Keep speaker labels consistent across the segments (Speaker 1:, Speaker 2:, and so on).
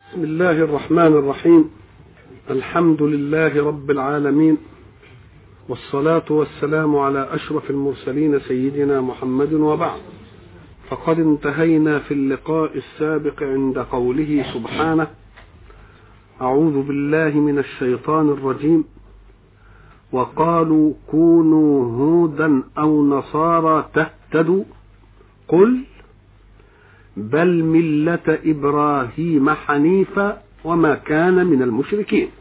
Speaker 1: بسم الله الرحمن الرحيم. الحمد لله رب العالمين، والصلاة والسلام على أشرف المرسلين سيدنا محمد، وبعد. فقد انتهينا في اللقاء السابق عند قوله سبحانه: أعوذ بالله من الشيطان الرجيم، وقالوا كونوا هودا أو نصارى تهتدوا قل بل ملة إبراهيم حنيفا وما كان من المشركين.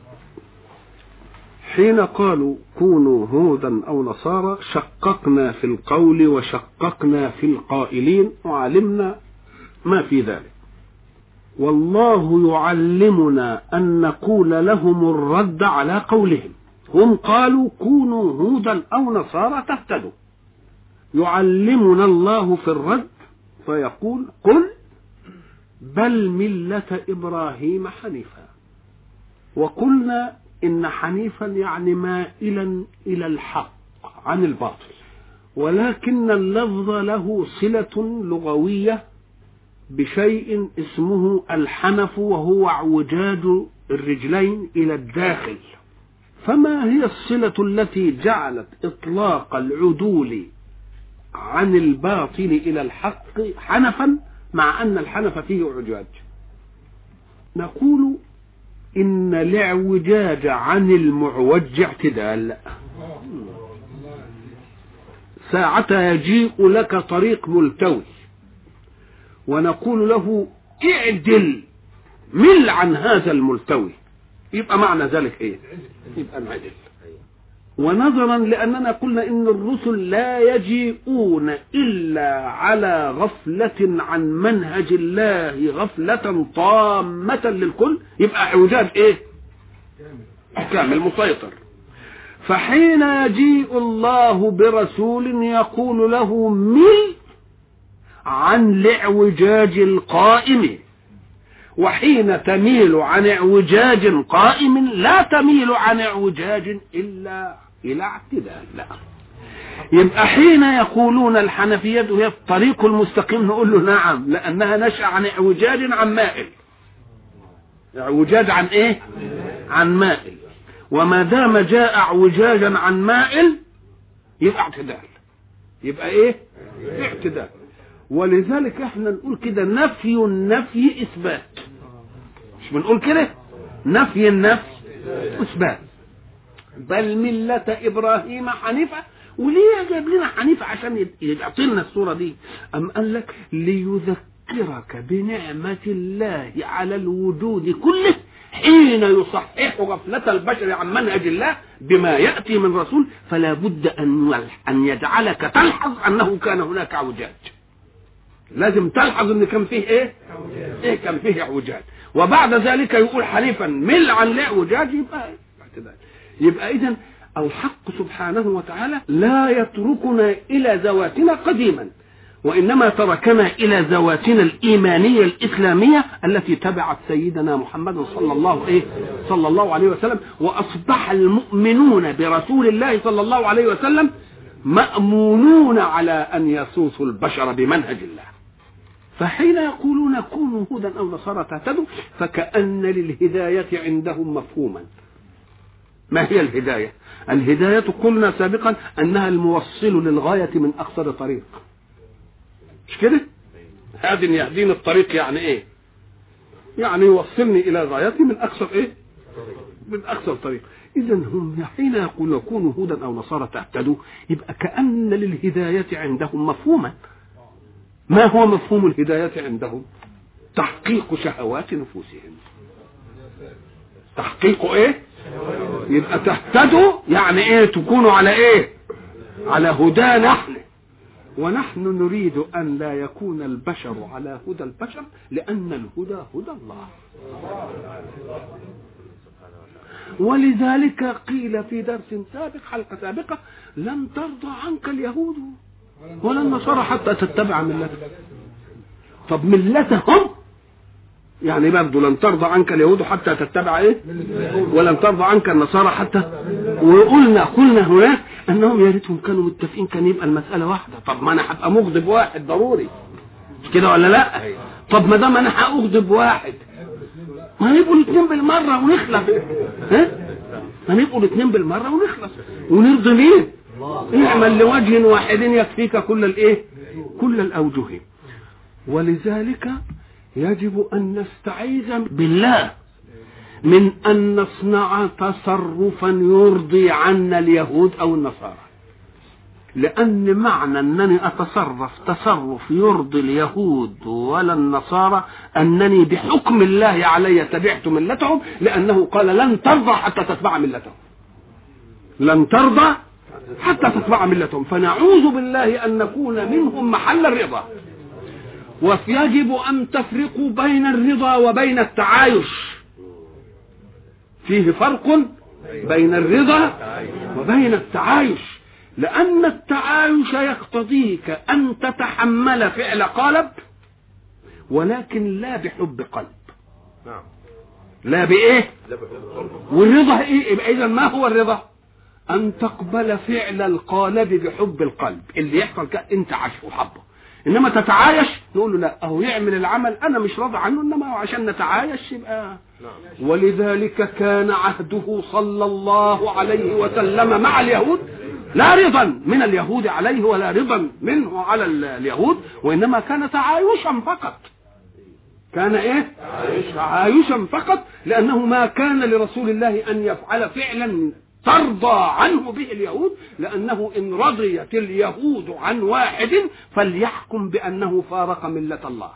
Speaker 1: حين قالوا كونوا هودا أو نصارى شققنا في القول وشققنا في القائلين وعلمنا ما في ذلك، والله يعلمنا أن نقول لهم الرد على قولهم. هم قالوا كونوا هودا أو نصارى تهتدوا، يعلمنا الله في الرد فيقول قل بل ملة إبراهيم حنيفا. وقلنا إن حنيفا يعني مائلا إلى الحق عن الباطل، ولكن اللفظ له صلة لغوية بشيء اسمه الحنف، وهو اعوجاج الرجلين إلى الداخل. فما هي الصلة التي جعلت إطلاق العدول عن الباطل إلى الحق حنفا، مع أن الحنف فيه اعوجاج؟ نقول إن الاعوجاج عن المعوج اعتدال. ساعتها يجيء لك طريق ملتوي ونقول له اعدل، مل عن هذا الملتوي، يبقى معنى ذلك ايه؟ يبقى انعدل. ونظرا لأننا قلنا إن الرسل لا يجيئون إلا على غفلة عن منهج الله، غفلة طامة للكل، يبقى اعوجاج ايه؟ كامل مسيطر. فحين يجيء الله برسول يقول له مل عن الاعوجاج القائم، وحين تميل عن اعوجاج قائم لا تميل عن اعوجاج إلا إلى اعتدال. لا، يبقى حين يقولون الحنفية هي الطريق المستقيم نقول له نعم، لأنها نشأ عن اعوجاج عن مائل. اعوجاج عن ايه؟ عن مائل. وما دام جاء اعوجاجا عن مائل يبقى اعتدال، يبقى ايه؟ اعتدال. ولذلك احنا نقول كده نفي النفي اثبات، مش بنقول كده نفي النفي اثبات. بل ملة ابراهيم حنيفة. وليه جاب لنا حنيفة؟ عشان يعطينا الصورة دي. ام قال لك ليذكرك بنعمة الله على الوجود كله حين يصحح غفلة البشر عن منهج الله بما يأتي من رسول، فلا بد أن يجعلك تلحظ أنه كان هناك اعوجاج. لازم تلحظ أن كان فيه إيه كان فيه اعوجاج. وبعد ذلك يقول حنيفا مل عن الاعوجاج، يبقى اعتدال. يبقى إذن الحق سبحانه وتعالى لا يتركنا إلى ذواتنا قديما، وإنما تركنا إلى ذواتنا الإيمانية الإسلامية التي تبعت سيدنا محمد صلى الله عليه وسلم. وأصبح المؤمنون برسول الله صلى الله عليه وسلم مأمونون على أن يسوسوا البشر بمنهج الله. فحين يقولون كونوا هودا أو نصارى تهتدوا فكأن للهداية عندهم مفهوما. ما هي الهداية؟ الهداية قلنا سابقا أنها الموصل للغاية من أقصر طريق، مش كده؟ هذا يهديني الطريق يعني ايه؟ يعني يوصلني الى غايتي من اقصر ايه؟ من اقصر طريق. اذا هم حين يقولون كونوا هودا او نصارى تهتدوا يبقى كأن للهداية عندهم مفهوما. ما هو مفهوم الهداية عندهم؟ تحقيق شهوات نفوسهم. تحقيق ايه؟ يبقى تهتدوا يعني ايه؟ تكونوا على ايه؟ على هدى نحن، ونحن نريد أن لا يكون البشر على هدى البشر، لأن الهدى هدى الله. ولذلك قيل في درس سابق، حلقة سابقة: لن ترضى عنك اليهود ولا النصارى حتى تتبع ملتهم. طب ملتهم يعني برضه لن ترضى عنك اليهود حتى تتبع ايه؟ ولن ترضى عنك النصارى حتى. وقلنا هناك انهم يا ريتهم كانوا متفقين، كان يبقى المساله واحده. طب ما انا هبقى مغضب واحد ضروري، مش كده ولا لا؟ طب ما دام انا هاغضب واحد ما نبقوا الاثنين بالمره ونخلص. ما نبقوا الاثنين بالمره ونخلص ونرضي مين؟ اعمل لوجه واحد يكفيك كل الايه؟ كل الاوجه. ولذلك يجب ان نستعيذ بالله من ان نصنع تصرفا يرضي عنا اليهود او النصارى، لأن معنى أنني أتصرف تصرف يرضي اليهود ولا النصارى أنني بحكم الله علي تبعت ملتهم، لأنه قال لن ترضى حتى تتبع ملتهم، لن ترضى حتى تتبع ملتهم. فنعوذ بالله أن نكون منهم محل الرضا. ويجب أن تفرقوا بين الرضا وبين التعايش، فيه فرق بين الرضا وبين التعايش، لأن التعايش يقتضيك أن تتحمل فعل قالب ولكن لا بحب قلب. لا بإيه؟ والرضا إيه؟ إذا ما هو الرضا؟ أن تقبل فعل القالب بحب القلب، اللي يحصل أنت عاشه وحبه. إنما تتعايش نقول له لا، أهو يعمل العمل أنا مش راضي عنه، إنما عشان نتعايش يبقى. ولذلك كان عهده صلى الله عليه وسلم مع اليهود لا رضا من اليهود عليه ولا رضا منه على اليهود، وإنما كان تعايشا فقط. كان إيه؟ تعايشا فقط، لأنه ما كان لرسول الله أن يفعل فعلا ترضى عنه به اليهود، لأنه إن رضيت اليهود عن واحد فليحكم بأنه فارق ملة الله.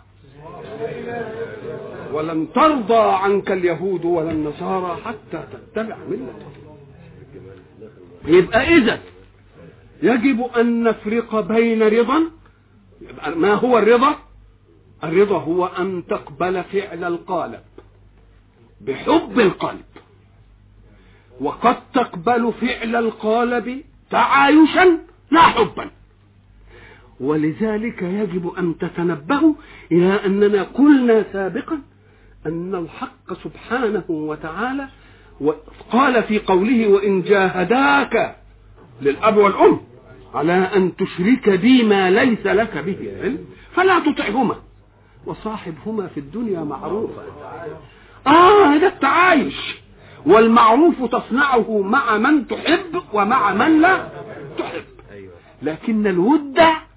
Speaker 1: ولن ترضى عنك اليهود ولا النصارى حتى تتبع ملتهم. يبقى إذا يجب أن نفرق بين رضا. ما هو الرضا؟ الرضا هو أن تقبل فعل القالب بحب القلب، وقد تقبل فعل القالب تعايشا لا حبا. ولذلك يجب أن تتنبهوا إلى أننا قلنا سابقا أن الحق سبحانه وتعالى قال في قوله وإن جاهداك للأب والأم على أن تشرك بي ما ليس لك به علم فلا تطعهما وصاحبهما في الدنيا معروفا. هذا التعايش، والمعروف تصنعه مع من تحب ومع من لا تحب، لكن الود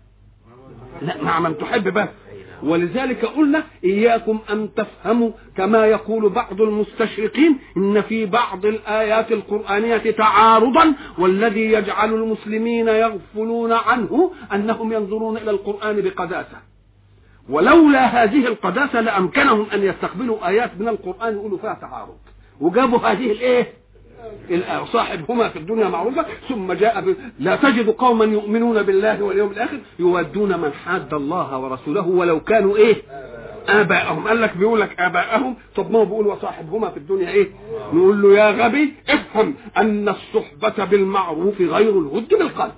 Speaker 1: لا مع من تحب بس. ولذلك قلنا إياكم أن تفهموا كما يقول بعض المستشرقين إن في بعض الآيات القرآنية تعارضا، والذي يجعل المسلمين يغفلون عنه أنهم ينظرون إلى القرآن بقداسة، ولولا هذه القداسة لأمكنهم أن يستقبلوا آيات من القرآن يقولوا فيها تعارض، وجابوا هذه الإيه؟ صاحبهما في الدنيا معروفة. ثم جاء لا تجد قوما يؤمنون بالله واليوم الآخر يودون من حاد الله ورسوله ولو كانوا إيه؟ آباءهم. قال لك بيقول لك آباءهم، طب ما هو بيقول وصاحبهما في الدنيا إيه؟ نقول له يا غبي افهم أن الصحبة بالمعروف غير الود بالقلب.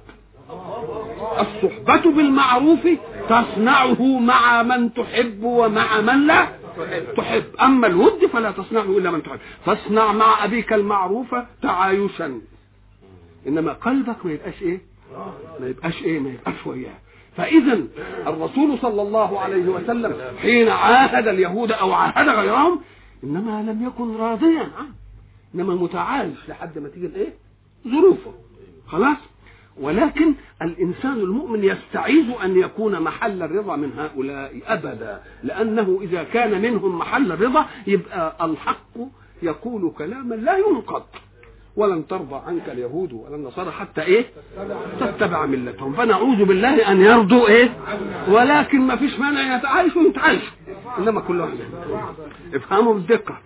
Speaker 1: الصحبة بالمعروف تصنعه مع من تحب ومع من لا تحب، أما الود فلا تصنعه إلا من تحب. فاصنع مع أبيك المعروف تعايشا، إنما قلبك ما يبقاش إيه؟ ما يبقاش وياه. فإذا الرسول صلى الله عليه وسلم حين عاهد اليهود أو عاهد غيرهم إنما لم يكن راضيا عنه، إنما متعايش لحد ما تيجي الإيه؟ ظروفه خلاص. ولكن الإنسان المؤمن يستعيذ أن يكون محل الرضا من هؤلاء أبدا، لأنه إذا كان منهم محل الرضا يبقى الحق يقول كلاما لا ينقض. ولن ترضى عنك اليهود ولا النصارى حتى إيه؟ تتبع ملتهم. فنعوذ بالله أن يرضوا إيه؟ ولكن ما فيش مانع يتعايشوا، إنما كل واحد افهموا بالدقة.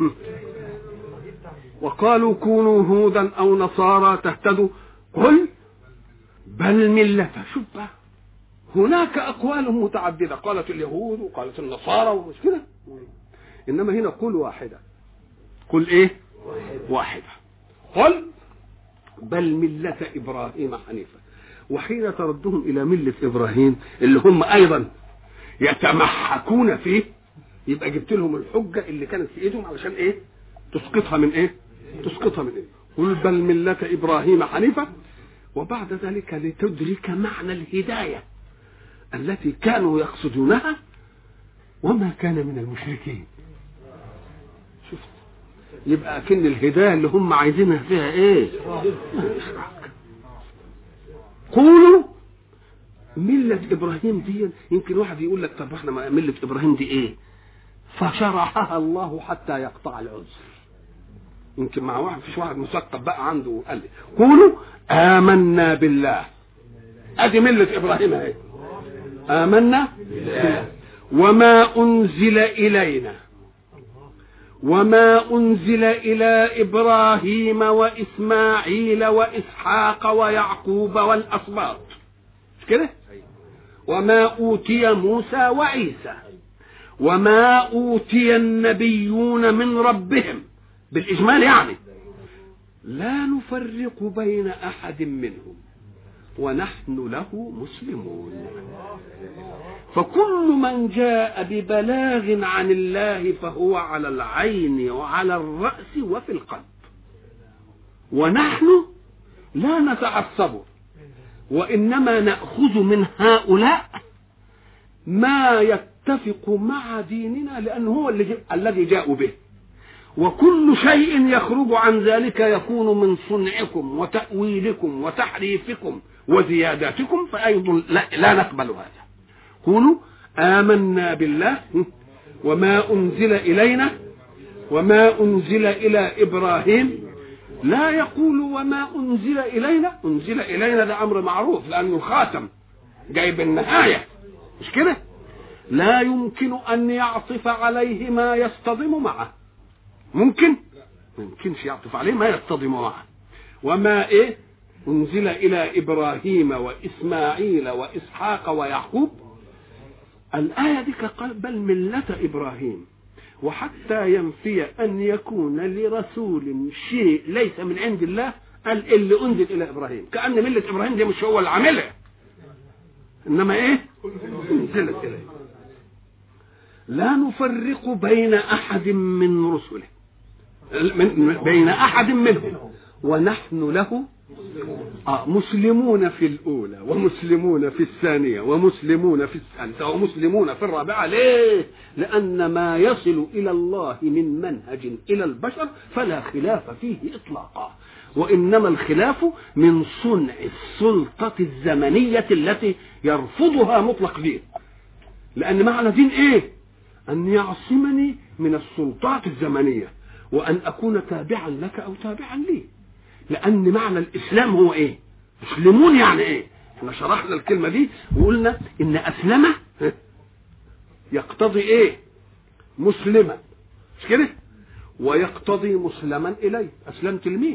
Speaker 1: وقالوا كونوا هودا أو نصارى تهتدوا قل بل ملة. شوف بقى هناك أقوال متعددة، قالت اليهود وقالت النصارى ومش كده، إنما هنا قل واحدة. قل إيه؟ واحدة. قل بل ملة إبراهيم حنيفا. وحين تردهم إلى ملة إبراهيم اللي هم أيضا يتمحكون فيه، يبقى جبت لهم الحجة اللي كانت في إيدهم علشان إيه؟ تسقطها من إيه؟ قل بل ملة إبراهيم حنيفا. وبعد ذلك لتدرك معنى الهداية التي كانوا يقصدونها وما كان من المشركين. شفت يبقى كن الهدايه اللي هم عايزينها فيها ايه؟ اشراك. قولوا مله ابراهيم دي، يمكن واحد يقول لك طب احنا مله ابراهيم دي ايه؟ فشرحها الله حتى يقطع العذر. يمكن مع واحد فيش واحد مثقف بقى عنده قال لي قولوا آمنا بالله. ادي مله ابراهيم اهي، آمنا بالله وما أنزل إلينا وما أنزل إلى إبراهيم وإسماعيل وإسحاق ويعقوب والأسباط، مش كده؟ وما أوتي موسى وعيسى وما أوتي النبيون من ربهم، بالإجمال يعني لا نفرق بين أحد منهم ونحن له مسلمون. فكل من جاء ببلاغ عن الله فهو على العين وعلى الرأس وفي القلب، ونحن لا نتعصب وإنما نأخذ من هؤلاء ما يتفق مع ديننا، لأنه هو الذي جاءوا به، وكل شيء يخرج عن ذلك يكون من صنعكم وتأويلكم وتحريفكم وزياداتكم، فأيضا لا نقبل هذا. قولوا آمنا بالله وما أنزل إلينا وما أنزل إلى إبراهيم. لا يقول وما أنزل إلينا، أنزل إلينا ده أمر معروف لأنه الخاتم جايب النهاية، مش كده؟ لا يمكن أن يعطف عليه ما يصطدم معه، ممكن؟ ما يمكنش يعطف عليه ما يصطدم معه. وما إيه؟ أنزل إلى إبراهيم وإسماعيل وإسحاق ويعقوب. الآية دي قال بل ملة إبراهيم، وحتى ينفي أن يكون لرسول شيء ليس من عند الله قال اللي أنزل إلى إبراهيم، كأن ملة إبراهيم دي مش هو اللي عاملها، إنما إيه؟ أنزلت إليه. لا نفرق بين أحد من رسله، بين أحد منهم، ونحن له مسلمون في الأولى ومسلمون في الثانية ومسلمون في الثالثة ومسلمون في الرابعة. ليه؟ لأن ما يصل إلى الله من منهج إلى البشر فلا خلاف فيه إطلاقا، وإنما الخلاف من صنع السلطة الزمنية التي يرفضها مطلق دين. لأن معنى دين إيه؟ أن يعصمني من السلطات الزمنية وأن أكون تابعا لك أو تابعا لي. لأن معنى الإسلام هو إيه؟ مسلمون يعني إيه؟ احنا شرحنا الكلمة دي وقلنا إن أسلم يقتضي إيه؟ مسلما، مش كده؟ ويقتضي مسلما إليه. أسلمت لمين؟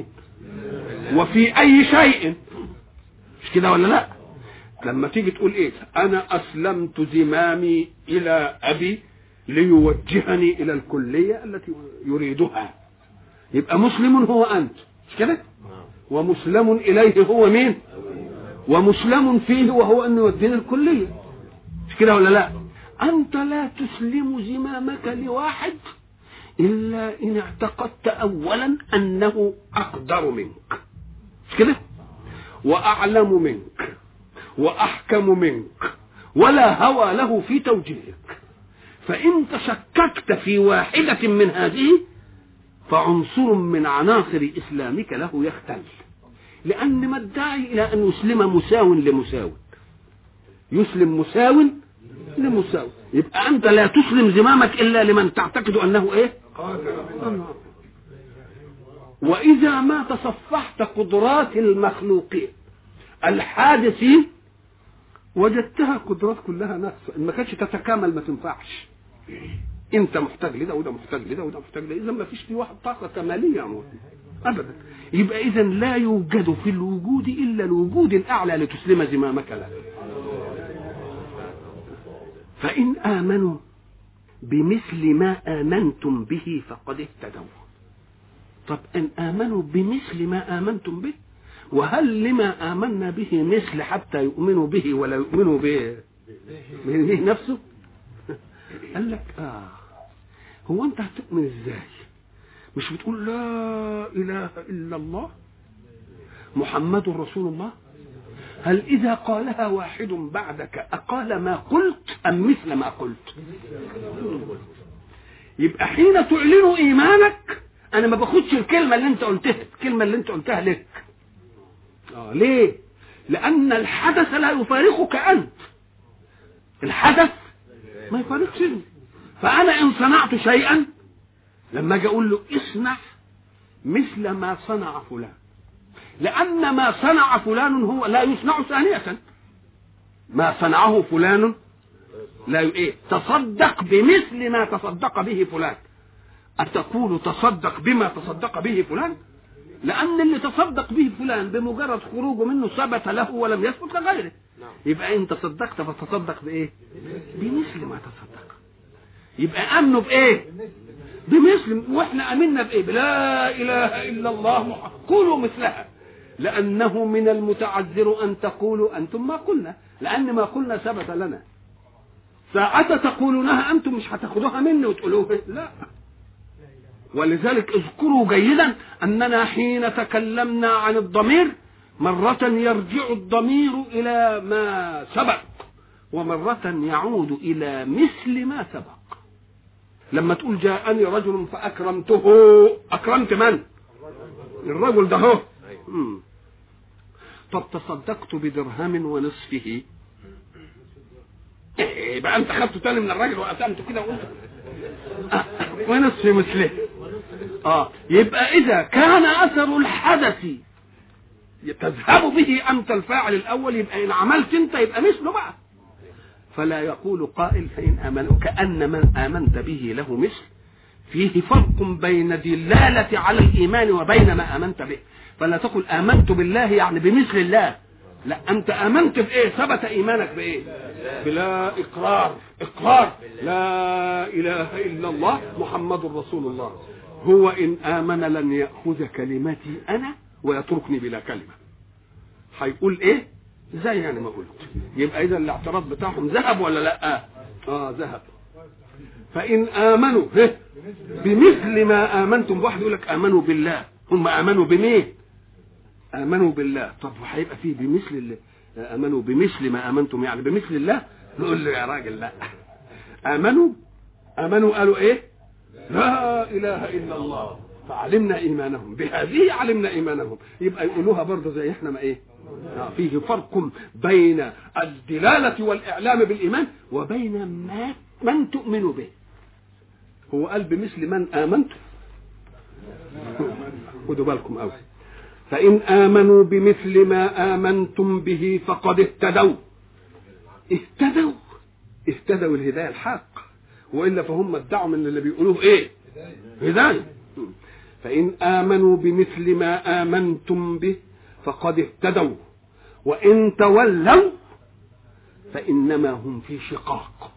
Speaker 1: وفي أي شيء، مش كده ولا لا؟ لما تيجي تقول إيه؟ أنا أسلمت زمامي إلى أبي ليوجهني إلى الكلية التي يريدها، يبقى مسلم هو أنت، مش كده؟ ومسلم إليه هو مين؟ ومسلم فيه وهو أنه يوديني الكلية، مش كده ولا لا؟ أنت لا تسلم زمامك لواحد إلا إن اعتقدت أولا أنه أقدر منك، مش كده؟ وأعلم منك وأحكم منك ولا هوى له في توجيهك. فإن تشككت في واحدة من هذه فعنصر من عناصر إسلامك له يختل، لأن ما الداعي إلى أن يسلم مساو لمساو؟ يسلم مساو لمساو. يبقى أنت لا تسلم زمامك إلا لمن تعتقد أنه إيه؟ وإذا ما تصفحت قدرات المخلوقين الحادثين وجدتها قدرات كلها نفس، إن ما كانتش تتكامل ما تنفعش. انت محتاج لده وده محتاج لده وده محتاج لده، اذا ما فيش في واحد طاقه كماليه ابدا. يبقى اذا لا يوجد في الوجود الا الوجود الاعلى لتسلم زمامك له. فان امنوا بمثل ما امنتم به فقد اهتدوا. طب ان امنوا بمثل ما امنتم به، وهل لما امنا به مثل حتى يؤمنوا به ولا يؤمنوا به نفسه؟ قال لك هو انت هتؤمن ازاي؟ مش بتقول لا اله الا الله محمد رسول الله؟ هل اذا قالها واحد بعدك اقال ما قلت ام مثل ما قلت؟ يبقى حين تعلن ايمانك انا ما باخدش الكلمه اللي انت قلتها، الكلمه اللي انت قلتها لك. ليه؟ لان الحدث لا يفارقك انت، الحدث ما يفارقش انت. فانا ان صنعت شيئا لما اجي اقول له اصنع مثل ما صنع فلان، لان ما صنع فلان هو لا يصنع ثانيه، ما صنعه فلان لا ايه، تصدق بمثل ما تصدق به فلان. أتقول تصدق بما تصدق به فلان؟ لأن اللي تصدق به فلان بمجرد خروجه منه ثبت له ولم يثبت لغيره. يبقى إن تصدقت فتصدق بإيه؟ بمثل ما تصدق. يبقى أمنه بإيه؟ بمثل. وإحنا أمنا بإيه؟ بلا إله إلا الله قولوا مثلها، لأنه من المتعذر أن تقولوا أنتم ما قلنا، لأن ما قلنا ثبت لنا. ساعة تقولونها أنتم مش هتاخدوها مني وتقولوها لا. ولذلك اذكروا جيدا أننا حين تكلمنا عن الضمير مرة يرجع الضمير إلى ما سبق ومرة يعود إلى مثل ما سبق. لما تقول جاءني رجل فأكرمته، أكرمت من؟ الرجل ده هو. طب تصدقت بدرهم ونصفه، يبقى أنت خدته تاني من الراجل وقسمته كده وقلت ونصف مثله. يبقى إذا كان أثر الحدث تذهب به أنت الفاعل الأول، يبقى إن عملت أنت يبقى مثله بقى. فلا يقول قائل فإن آمنوا، كأن من آمنت به له مثل. فيه فرق بين دلالة على الإيمان وبين ما آمنت به. فلا تقل آمنت بالله يعني بمثل الله، لا، أنت آمنت بإيه؟ ثبت إيمانك بإيه؟ بلا إقرار لا إله إلا الله محمد رسول الله. هو إن آمن لن يأخذ كلمتي أنا ويتركني بلا كلمة. هيقول إيه؟ زي يعني ما قلت. يبقى إذا الاعتراض بتاعهم ذهب ولا لا؟ ذهب. فإن آمنوا بمثل ما آمنتم. واحد يقول لك آمنوا بالله، هم آمنوا بمين؟ آمنوا بالله. طب هيبقى فيه بمثل الله، آمنوا بمثل ما آمنتم يعني بمثل الله. نقول له يا راجل لا، آمنوا قالوا إيه؟ لا إله إلا الله، فعلمنا إيمانهم بهذه، علمنا إيمانهم. يبقى يقولوها برضه زي إحنا ما إيه؟ فيه فرق بين الدلالة والإعلام بالإيمان وبين من تؤمن به. هو قال بمثل من آمنت. خدوا بالكم أوي. فإن آمنوا بمثل ما آمنتم به فقد اهتدوا. اهتدوا الهداية الحق، وإلا فهم ادعوا من اللي بيقولوه إيه؟ هداية. فإن آمنوا بمثل ما آمنتم به فقد اهتدوا وإن تولوا فإنما هم في شقاق.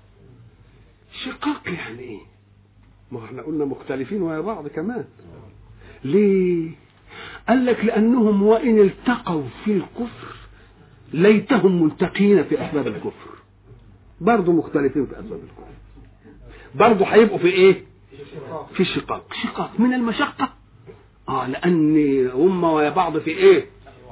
Speaker 1: شقاق يعني إيه؟ ما احنا قلنا مختلفين ويا بعض كمان. ليه؟ قال لك لأنهم وإن التقوا في الكفر ليتهم ملتقين في أسباب الكفر. برضو مختلفين في أسباب الكفر، برضو هيبقوا في إيه؟ في شقاق من المشقة. لأن هم ويا بعض في إيه؟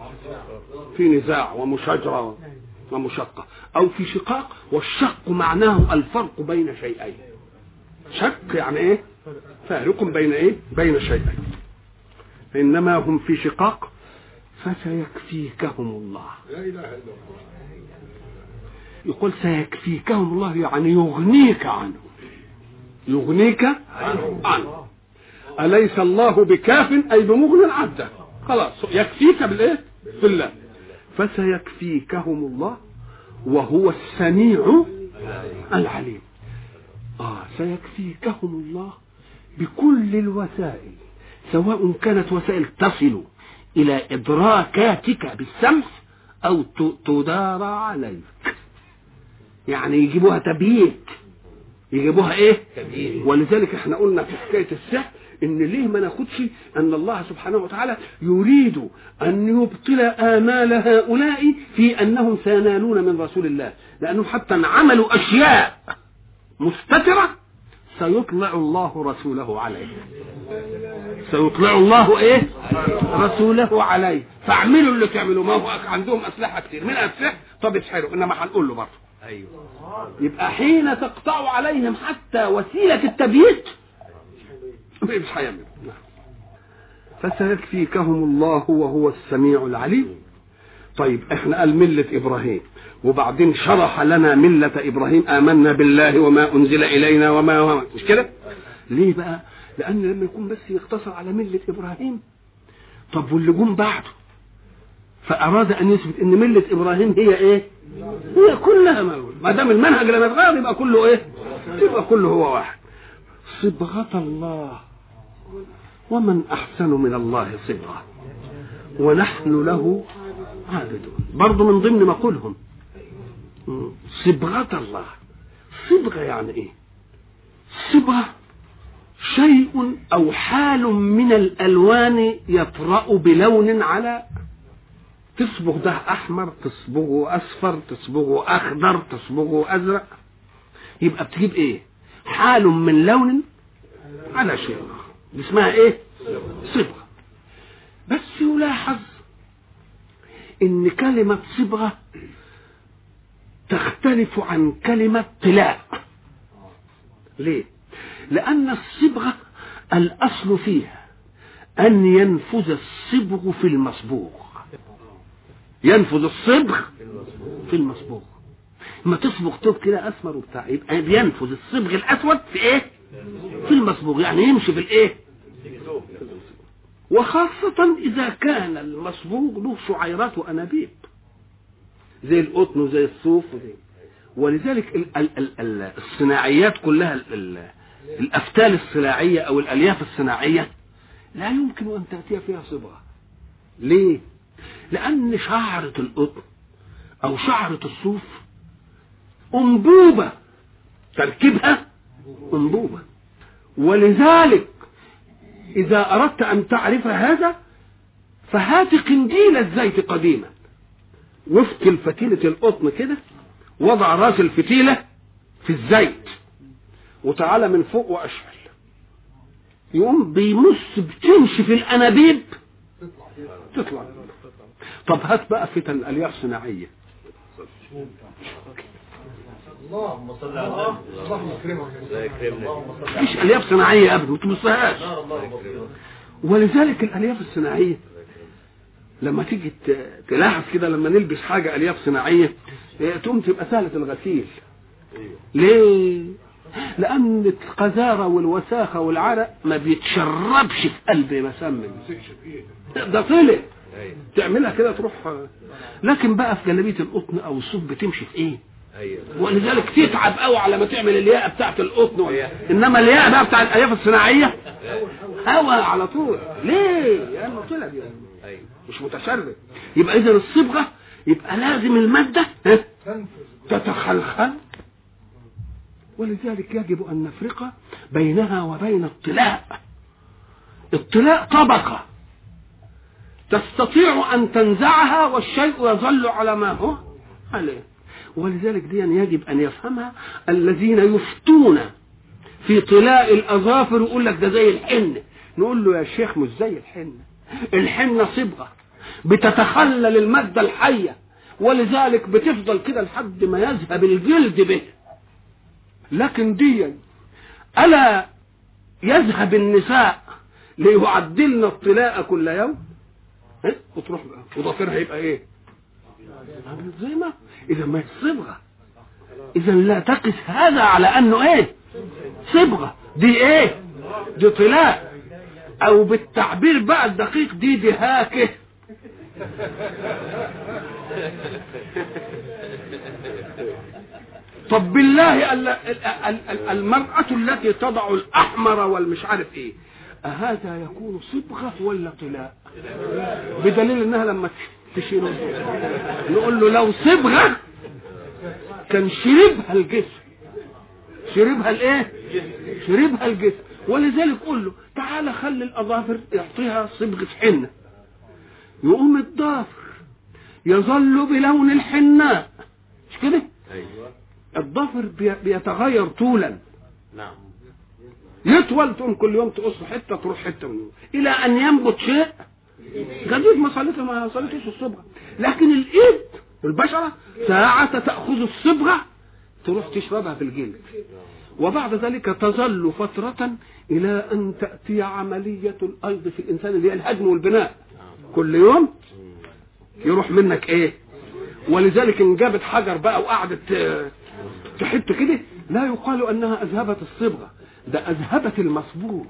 Speaker 1: في نزاع ومشاجرة ومشقة، أو في شقاق. والشق معناه الفرق بين شيئين. شق يعني إيه؟ فارق بين إيه؟ بين شيئين. إنما هم في شقاق فسيكفيكهم الله. لا إله إلا الله. يقول سيكفيكهم الله يعني يغنيك عنه، يغنيك عنه. أليس الله بكاف أي بمغن عبده؟ خلاص يكفيك بالإيه؟ بالله. فسيكفيكهم الله وهو السميع العليم. سيكفيكهم الله بكل الوسائل، سواء كانت وسائل تصل إلى إدراكاتك بالسمع أو تدار عليك. يعني يجيبوها تبييت، يجيبوها إيه؟ تبييت. ولذلك احنا قلنا في حكاية السحر إن ليه ما ناخدش أن الله سبحانه وتعالى يريد أن يبطل آمال هؤلاء في أنهم سينالون من رسول الله، لأنهم حتى عملوا أشياء مستترة سيطلع الله رسوله عليه، سيطلع الله ايه؟ رسوله عليه. فاعملوا اللي تعملوا. ما هو عندهم اسلحه كتير من السحر، طب اسحروا، انما هنقول له برضه. ايوه. يبقى حين تقطع عليهم حتى وسيله التبييت مش هيعمل. فسيكفيكهم الله وهو السميع العليم. طيب احنا قال ملة ابراهيم، وبعدين شرح لنا ملة ابراهيم، امنا بالله وما انزل الينا وما مش كده؟ ليه بقى؟ لان لما يكون بس يقتصر على ملة ابراهيم، طب واللي جم بعده فاراد ان يثبت ان ملة ابراهيم هي ايه؟ هي كلها ما دام المنهج لما يتغير يبقى كله ايه؟ يبقى كله هو واحد. صبغة الله، ومن احسن من الله صبغة ونحن له عابدون. برضه من ضمن مقولهم صبغة الله. صبغة يعني ايه؟ صبغة شيء او حال من الالوان يطرأ بلون على، تصبغ ده احمر، تصبغه اصفر، تصبغه اخضر، تصبغه ازرق، يبقى بتجيب ايه؟ حال من لون على شيء، اسمها ايه؟ صبغة. بس يلاحظ ان كلمة صبغة تختلف عن كلمة طلاء. ليه؟ لان الصبغة الاصل فيها ان ينفذ الصبغ في المصبوغ، ينفذ الصبغ في المصبوغ. ما تصبغ طوب كده اسمر وبتاع، يبقى بينفذ الصبغ الاسود في ايه؟ في المصبوغ، يعني يمشي في الايه؟ وخاصة اذا كان المصبوغ له شعيرات وانابيب زي القطن وزي الصوف وزي، ولذلك الصناعيات كلها، الافتال الصناعية او الالياف الصناعية لا يمكن ان تأتي فيها صبغة. ليه؟ لان شعرة القطن او شعرة الصوف انبوبة، تركيبها انبوبة، ولذلك اذا اردت ان تعرف هذا فهات قنديل الزيت قديما، وفتل فتيلة القطن كده، وضع راس الفتيلة في الزيت وتعالى من فوق واشعل، يقوم بيمص، بتمشي في الانابيب تطلع. طب هات بقى فتن الالياف الصناعيه،
Speaker 2: اللهم صل على النبي، اللهم اكرمك،
Speaker 1: مفيش الياف صناعيه ابدا، ما تبصهاش. ولذلك الالياف الصناعيه لما تيجي تلاحظ كده، لما نلبس حاجه الياف صناعيه تقوم تبقى سهله الغسيل. ليه؟ لان القذاره والوساخه والعرق ما بيتشربش في قلب مسمن، ده طلع تعملها كده تروح. لكن بقى في جلابيه القطن او الصوف بتمشي في ايه؟ ولذلك تتعب قوي على ما تعمل الياقه بتاعت القطن، انما الياقه بقى بتاع الالياف الصناعيه هوا على طول. ليه؟ لانه طلع مش متشرب. يبقى اذا الصبغه يبقى لازم الماده تتخلخل، ولذلك يجب ان نفرق بينها وبين الطلاء. الطلاء طبقه تستطيع ان تنزعها والشيء يظل على ما هو عليه، ولذلك دي يجب ان يفهمها الذين يفتون في طلاء الاظافر، ويقول لك ده زي الحنه. نقول له يا شيخ مش زي الحنه، الحنه صبغه بتتخلل الماده الحيه، ولذلك بتفضل كده لحد ما يذهب الجلد به. لكن دي الا يذهب النساء ليعدلن الطلاء كل يوم، وتروح بقى وضفيرها يبقى ايه؟ زي ما اذا ما هي صبغه. اذا لا تقس هذا على انه ايه؟ صبغه. دي ايه؟ دي طلاء، او بالتعبير بقى الدقيق دي دهاكه. طب بالله المرأة التي تضع الأحمر والمش عارف ايه، أهذا يكون صبغة ولا طلاء؟ بدليل انها لما تشيله نقول له لو صبغة كان شربها الجسم، شربها الايه؟ شربها الجسم. ولذلك قول له تعالى خلي الأظافر يعطيها صبغة حنة، يقوم الضافر يظل بلون الحناء، مش كده؟ الضفر بيتغير طولا،
Speaker 2: نعم،
Speaker 1: يطول، تقوم كل يوم تقص حته تروح حته منه الى ان ينبت شيء جديد ما صلتش الصبغه. لكن الايد البشره ساعه تاخذ الصبغه تروح تشربها في الجلد، وبعد ذلك تظل فترة إلى أن تأتي عملية الأيض في الإنسان اللي هي الهدم والبناء. كل يوم يروح منك إيه. ولذلك إن جابت حجر بقى وقعدت تحت كده لا يقال أنها أذهبت الصبغة، ده أذهبت المصبوغ.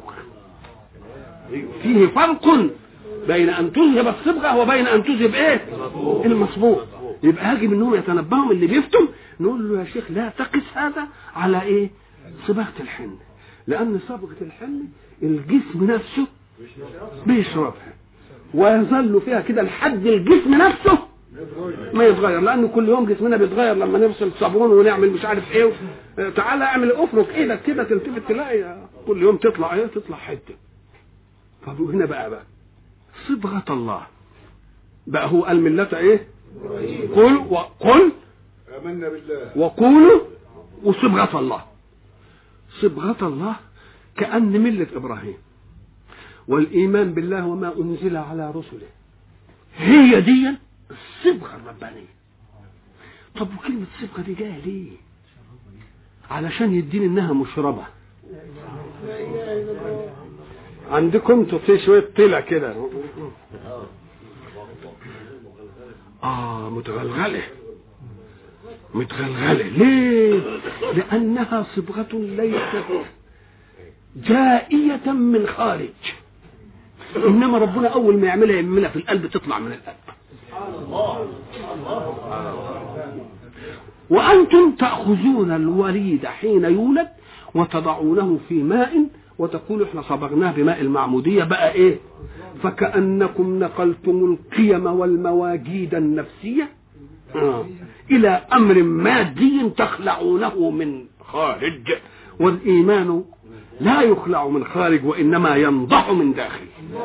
Speaker 1: فيه فرق بين أن تذهب الصبغة وبين أن تذهب إيه المصبوغ. يبقى هاجي منهم يتنبههم اللي بيفتم نقول له يا شيخ لا تقس هذا على إيه صبغة الحن، لأن صبغة الحن الجسم نفسه بيشربها ويظل فيها كده لحد الجسم نفسه ما يتغير، لأنه كل يوم جسمنا بيتغير لما نفصل صابون ونعمل مش عارف ايه. تعالى اعمل افرك ايدك كده تلتفت تلاقي كل يوم تطلع ايه تطلع حته. طب هنا بقى صبغة الله بقى هو قال ملة ايه قل
Speaker 2: آمنا بالله
Speaker 1: وقولوا وصبغة الله. صبغة الله كأن ملة إبراهيم والإيمان بالله وما أنزل على رسله هي دي الصبغة الربانية. طب وكلمة صبغة دي جاية ليه؟ علشان يدين انها مشربة. عندكم انتوا في شوية طلع كده متغلغلة ليه؟ لأنها صبغة ليست جائية من خارج، إنما ربنا أول ما يعملها في القلب تطلع من القلب. وأنتم تأخذون الوريد حين يولد وتضعونه في ماء وتقولوا احنا صبغناه بماء المعمودية بقى ايه، فكأنكم نقلتم القيم والمواجيد النفسية إلى أمر مادي تخلعونه من خارج. والإيمان لا يخلع من خارج وإنما ينضح من داخل.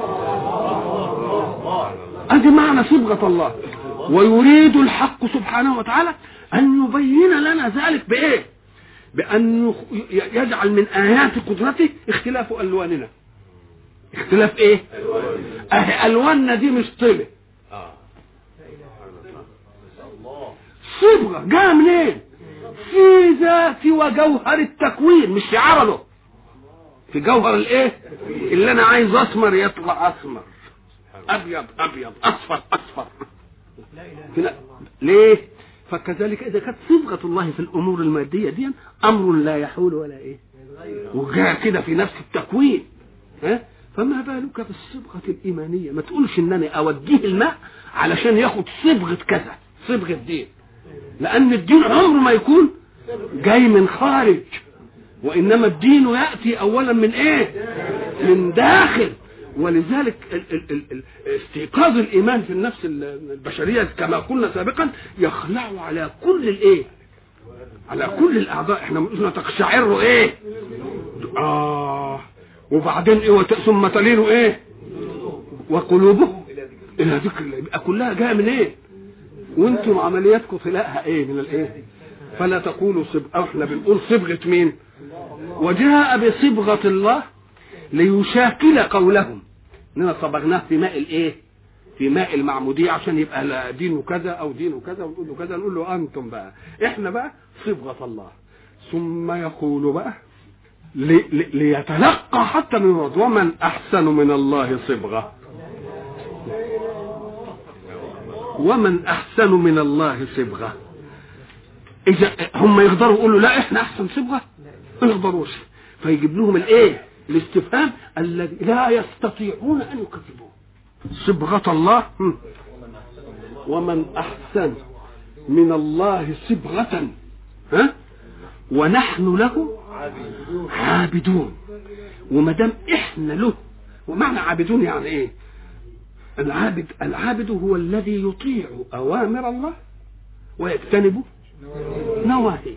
Speaker 1: هذه معنى صبغة الله. ويريد الحق سبحانه وتعالى أن يبين لنا ذلك بإيه؟ بأن يجعل من آيات قدرته اختلاف ألواننا. اختلاف إيه؟ ألواننا دي مش طلع صبغة جاء منين؟ في ذات وجوهر التكوين، مش في عرضه، في جوهر الايه اللي انا عايز اسمر يطلع اسمر، ابيض ابيض، اصفر اصفر. ليه؟ فكذلك اذا كانت صبغة الله في الامور المادية دي امر لا يحول ولا ايه وجاء كده في نفس التكوين، فما بالك بالصبغة الايمانية؟ ما تقولش ان انا اوديه الماء علشان ياخد صبغة كذا، صبغة دين، لان الدين عمره ما يكون جاي من خارج، وانما الدين ياتي اولا من ايه؟ من داخل. ولذلك استيقاظ الايمان في النفس البشريه كما قلنا سابقا يخلع على كل الايه، على كل الاعضاء. احنا قلنا تقشعر ايه وبعدين ايه ثم تلين ايه وقلوبهم الى ذكر الله. يبقى كلها جايه من ايه؟ وانتم عملياتكم طلائها ايه من الايه؟ فلا تقولوا صبغه، احنا بنقول صبغه مين؟ وجاء بصبغه الله ليشاكل قولهم اننا صبغناه في ماء الايه؟ في ماء المعموديه، عشان يبقى دينه كذا او دينه كذا ونقول له كذا، نقول له انتم بقى احنا بقى صبغه الله. ثم يقول بقى ليتلقى حتى من الرد ومن احسن من الله صبغه، ومن احسن من الله صبغه. اذا هم يقدروا يقولوا لا احنا احسن صبغه؟ ما يقدروش، فيجيب لهم الايه؟ الاستفهام الذي لا يستطيعون ان يكذبوه. صبغه الله ومن احسن من الله صبغه ونحن له عابدون. وما دام احنا له، ومعنى عابدون يعني ايه؟ العابد هو الذي يطيع اوامر الله ويجتنب نواهيه.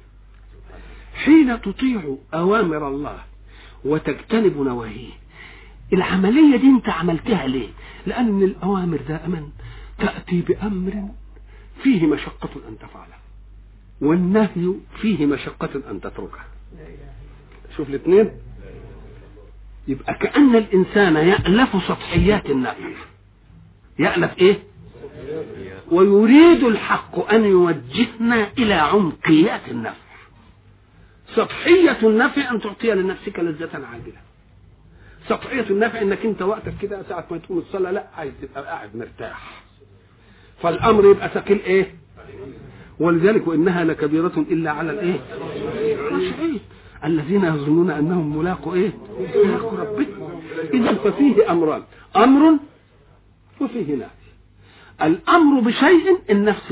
Speaker 1: حين تطيع اوامر الله وتجتنب نواهيه، العمليه دي انت عملتها ليه؟ لان الاوامر دائما تاتي بامر فيه مشقه ان تفعله، والنهي فيه مشقه ان تتركه. شوف الاثنين. يبقى كأن الإنسان يألف سطحيات النفي، يألف إيه؟ ويريد الحق أن يوجهنا إلى عمقيات النفي. سطحية النفع أن تعطي لنفسك لذة عاجلة. سطحية النفع انك انت وقتك كده ساعة ما تقوم الصلاة لا عايز تبقى قاعد مرتاح، فالامر يبقى ثقيل ايه. ولذلك وانها لكبيرة الا على الايه الخاشعين الذين يظنون انهم ملاقوا ايه ملاقوا ربهم. اذا ففيه امران، امر وفيه نهي. الامر بشيء النفس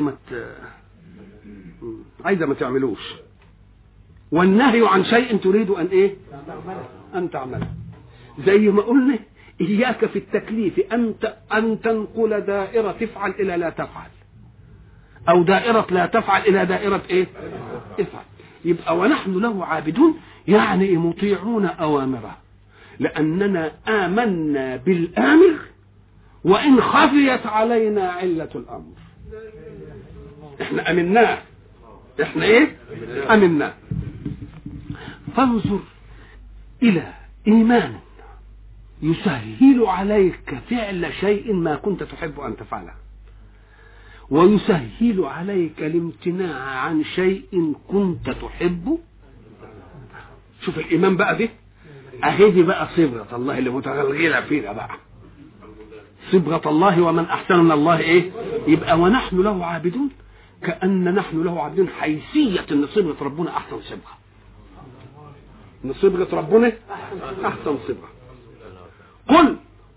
Speaker 1: عايزة ما تعملوش، والنهي عن شيء تريد ان ايه ان تعمله. زي ما قلنا إياك في التكليف أن تنقل دائرة تفعل إلى لا تفعل، أو دائرة لا تفعل إلى دائرة إيه افعل. يبقى ونحن له عابدون يعني مطيعون أوامره، لأننا آمنا بالآمر وإن خفيت علينا علة الأمر. إحنا أمناه، إحنا إيه أمناه. فانظر إلى إيمان يسهل عليك فعل شيء ما كنت تحب أن تفعله، ويسهل عليك الامتناع عن شيء كنت تحب. شوف الإيمان بقى دي أهدي بقى صبغة الله اللي متغلغلة فينا بقى، صبغة الله ومن أحسن من الله إيه. يبقى ونحن له عابدون كأن نحن له عابدون حيثية أن صبغة ربنا أحسن صبغة، أن صبغة ربنا أحسن صبغة. قل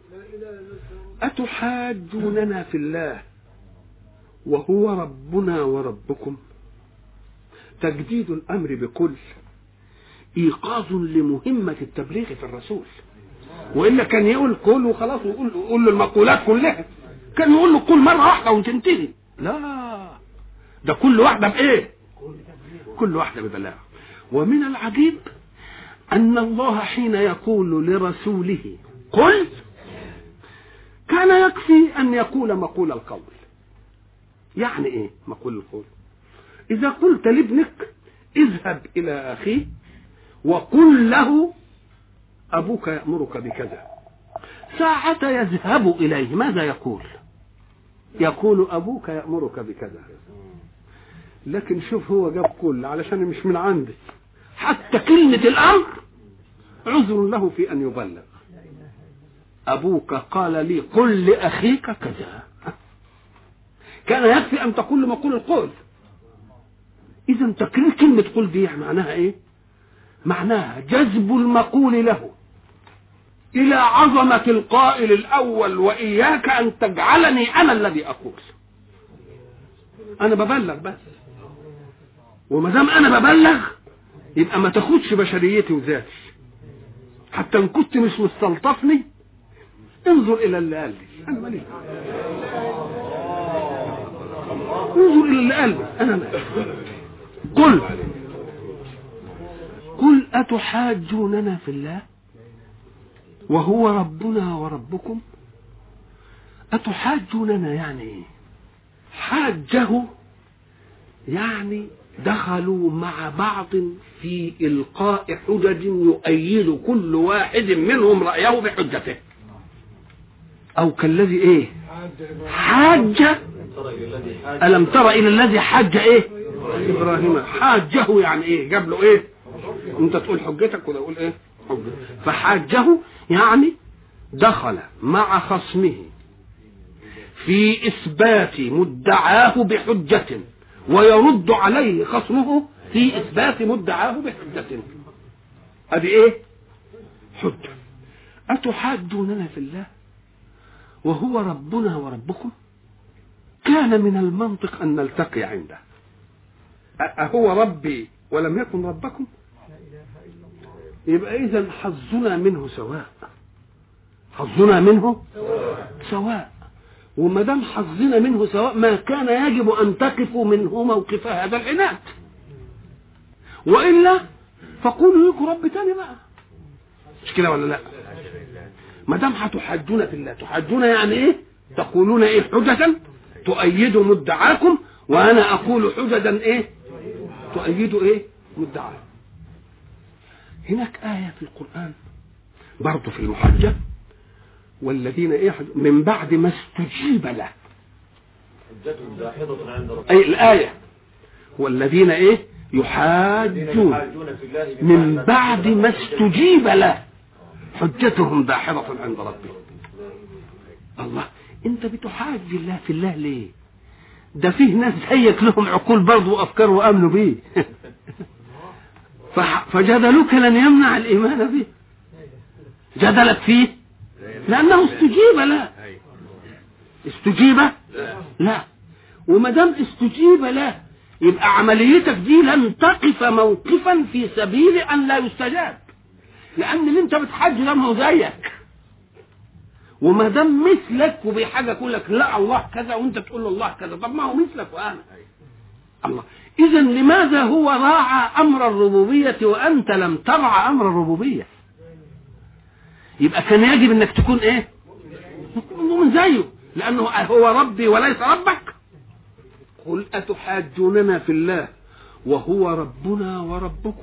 Speaker 1: أتحاجوننا في الله وهو ربنا وربكم. تجديد الأمر بكل إيقاظ لمهمة التبليغ في الرسول، وإلا كان يقول كل وخلاص ويقول له المقولات كلها، كان يقول له كل مرة واحدة وتنتهي. لا، ده كل واحدة بإيه؟ كل واحدة ببلاغ. ومن العجيب أن الله حين يقول لرسوله قل كان يكفي أن يقول مقول القول. يعني إيه مقول القول؟ إذا قلت لابنك اذهب إلى أخيه وقل له أبوك يأمرك بكذا، ساعة يذهب إليه ماذا يقول؟ يقول أبوك يأمرك بكذا. لكن شوف هو جاب كل علشان مش من عندي، حتى كلمة الأمر عذر له في أن يبلغ. أبوك قال لي قل لأخيك كذا، كان يكفي أن تقول مقول القول. إذا تكرير كلمة قل دي معناها إيه؟ معناها جذب المقول له إلى عظمة القائل الأول، وإياك أن تجعلني أنا الذي أقول، أنا ببلغ بس، وما دام أنا ببلغ يبقى ما تاخدش بشريتي وذاتي. حتى إن كنت مش مستلطفني انظر إلى اللي قال لي، أنا مالي، انظر إلى اللي قال لي، أنا مالي. قل أتحاجوننا في الله وهو ربنا وربكم. أتحاجوننا يعني إيه؟ حاجه يعني دخلوا مع بعض في إلقاء حجج يؤيد كل واحد منهم رأيه بحجته، أو كالذي إيه حاج. ألم تر إلى الذي حاج إيه إبراهيم. حاجه يعني إيه جاب له إيه، أنت تقول حجتك ولا أقول إيه حجتك. فحاجه يعني دخل مع خصمه في إثبات مدعاه بحجة ويرد عليه خصمه في إثبات مدعاه بحجة. هذه إيه حجة. أتحاجوننا في الله وهو ربنا وربكم. كان من المنطق أن نلتقي عنده. أهو ربي ولم يكن ربكم؟ يبقى إذن حظنا منه سواء، حظنا منه سواء. وما دام حظنا منه سواء ما كان يجب أن تقفوا منه موقف هذا العناد، وإلا فقولوا لكم رب تاني بقى، مش كده ولا لا؟ ما دام هتحاجون في الله، تحاجون يعني إيه؟ تقولون إيه حجة تؤيد مدعاكم، وأنا أقول حجة إيه تؤيد إيه مدعاكم. هناك آية في القرآن برضو في المحجة والذين إيه من بعد ما استجيب له، أي الآية والذين إيه يحاجون من بعد ما استجيب له حجتهم داحضة عند ربهم. الله، انت بتحاج الله في الله ليه؟ ده فيه ناس زيك لهم عقول برضه وافكار وامنوا بيه فجدلوك لن يمنع الايمان به. جدلك فيه لانه استجيب له. استجيب لا، وما دام استجيب له يبقى عمليتك دي لن تقف موقفا في سبيل ان لا يستجاب، لان اللي انت بتحج ده ما هو زيك، وما دام مثلك وبحاجه يقول لك لا الله كذا وانت تقول له الله كذا، طب ما هو مثلك وانا الله. اذا لماذا هو راعى امر الربوبيه وانت لم ترعى امر الربوبيه؟ يبقى كان يجب انك تكون ايه؟ من زيه، لانه هو ربي وليس ربك. قل اتحاجوننا في الله وهو ربنا وربكم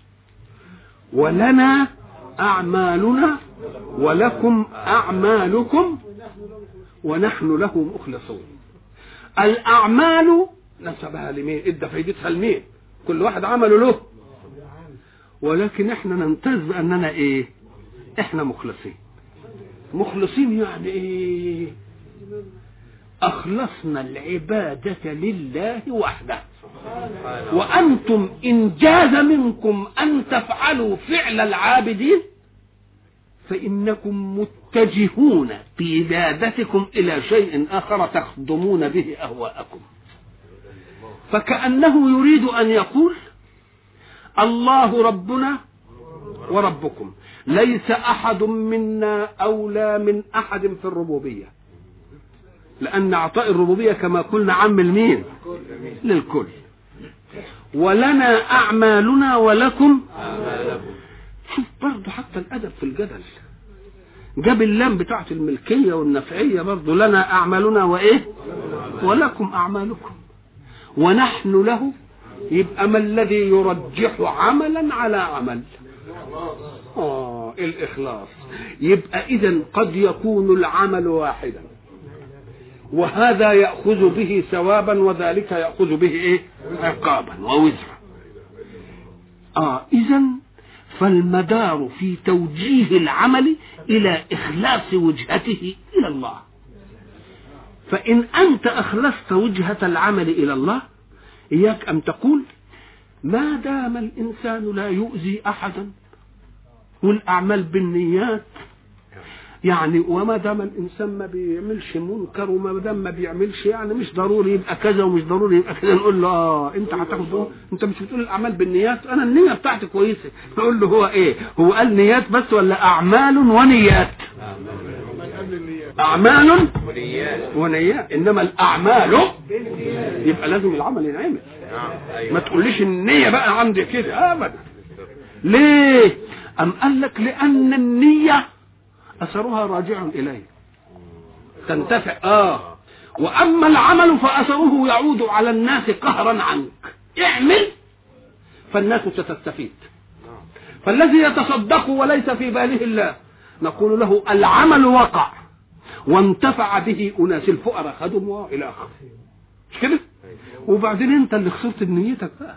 Speaker 1: ولنا اعمالنا ولكم اعمالكم ونحن له مخلصون. الاعمال نسبها لمين؟ ادى فايدتها لمين؟ كل واحد عمله له، ولكن احنا نمتاز باننا ايه؟ احنا مخلصين. مخلصين يعني ايه؟ اخلصنا العبادة لله وحده، وانتم ان جاز منكم ان تفعلوا فعل العابدين فانكم متجهون في عبادتكم الى شيء اخر تخدمون به اهواءكم. فكأنه يريد ان يقول الله ربنا وربكم، ليس احد منا اولى من احد في الربوبيه، لان اعطاء الربوبيه كما قلنا عام المين؟ للكل. ولنا اعمالنا ولكم اعمالكم. شوف برضه حتى الادب في الجدل جاب اللام بتاعه الملكيه والنفعيه، برضه لنا اعمالنا وايه؟ ولكم اعمالكم ونحن له. يبقى ما الذي يرجح عملا على عمل؟ الإخلاص. يبقى إذن قد يكون العمل واحدا وهذا يأخذ به ثوابا وذلك يأخذ به إيه؟ عقابا ووزرا. إذن فالمدار في توجيه العمل إلى إخلاص وجهته إلى الله. فإن أنت أخلصت وجهة العمل إلى الله إياك أن تقول ما دام الإنسان لا يؤذي أحدا والأعمال بالنيات، يعني وما دام الإنسان ما بيعملش منكر وما دام ما بيعملش يعني مش ضروري يبقى كذا ومش ضروري يبقى كذا، نقول له أنت هتاخد، أنت مش بتقول الأعمال بالنيات؟ أنا النية بتاعتي كويسة. نقول له هو إيه؟ هو قال نيات بس ولا أعمال ونيات؟ أعمال ونيات. إنما الأعمال يبقى لازم العمل ينعمل. ما تقوليش النية بقى عندي كده أبدا. ليه؟ أم قال لك لأن النية أثرها راجع إليه تنتفع. وأما العمل فأثره يعود على الناس قهرا عنك. اعمل فالناس ستستفيد. فالذي يتصدق وليس في باله الله نقول له العمل وقع وانتفع به أناس الفقراء خدموا إلى آخره، مش كده؟ وبعدين أنت اللي خسرت نيتك بقى.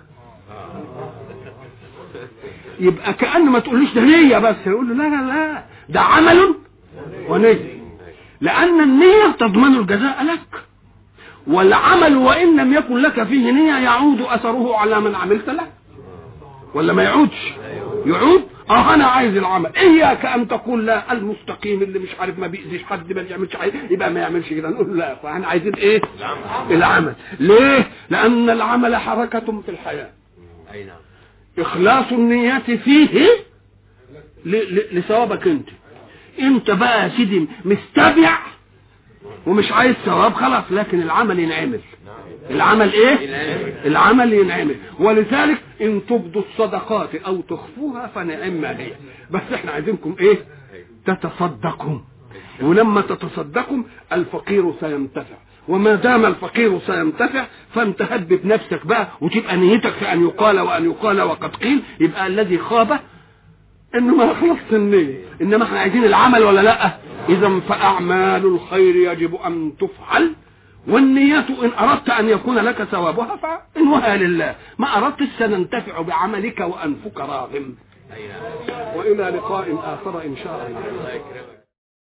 Speaker 1: يبقى كأن ما تقوليش ده نية بس، يقول له لا لا لا ده عمل ونية، لأن النية تضمن الجزاء لك، والعمل وإن لم يكن لك فيه نية يعود أثره على من عملت له، ولا ما يعودش؟ يعود. أنا عايز العمل. إياك أن تقول لا المستقيم اللي مش عارف ما بيأذيش حد ما بيعملش حاجة يبقى ما يعملش كده. نقول لا، فاحنا عايزين إيه؟ العمل. ليه؟ لأن العمل حركة في الحياة. أي نعم. إخلاص النية فيه لثوابك أنت بقى يا سيدي مستبع ومش عايز ثواب خلاص، لكن العمل ينعمل. العمل ايه؟ العمل ينعمل. ولذلك ان تبدوا الصدقات او تخفوها فنعم هي، بس احنا عايزينكم ايه؟ تتصدقوا. ولما تتصدقوا الفقير سينتفع، وما دام الفقير سينتفع فانت هدب نفسك بقى وتبقى نيتك في ان يقال وان يقال وقد قيل. يبقى الذي خاب انه ما خلصت النية، انما احنا عايزين العمل ولا لا؟ اذا فاعمال الخير يجب ان تفعل والنية إن أردت أن يكون لك ثوابها فإنها لله، ما أردت سننتفع بعملك وأنفك راغم. وإلى لقاء آخر إن شاء الله.